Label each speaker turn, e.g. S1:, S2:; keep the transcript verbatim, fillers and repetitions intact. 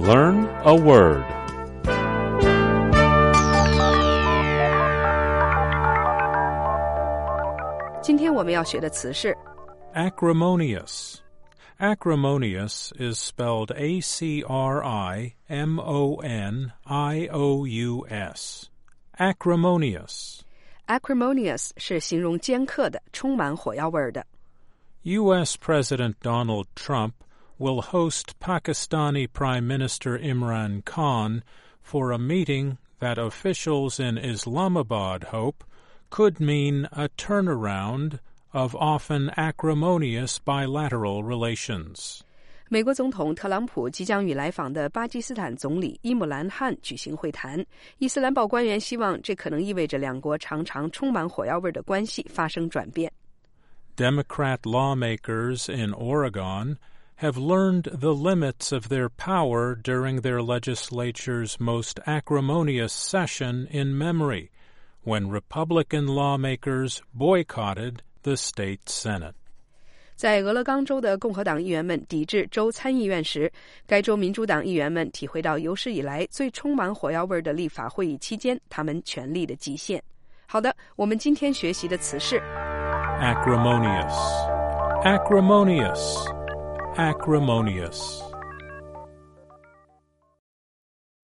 S1: Learn a word.
S2: Today 今天我们要学的词是
S3: acrimonious. Acrimonious is spelled A C R I M O N I O U S. Acrimonious.
S2: Acrimonious 是形容尖刻的，充满火药味的。
S3: U S President Donald Trump will host Pakistani Prime Minister Imran Khan for a meeting that officials in Islamabad hope could mean a turnaround of often acrimonious bilateral relations.
S2: 美国总统特朗普即将与来访的巴基斯坦总理伊姆兰汗举行会谈，伊斯兰堡官员希望这可能意味着两国常常充满火药味的关系发生转变。
S3: Democrat lawmakers in Oregon have learned the limits of their power during their legislature's most acrimonious session in memory, when Republican lawmakers boycotted the state Senate.
S2: 在俄勒冈州的共和党议员们抵制州参议院时，该州民主党议员们体会到有史以来最充满火药味的立法会议期间他们权力的极限。好的，我们今天学习的词是
S3: acrimonious, acrimonious, acrimonious.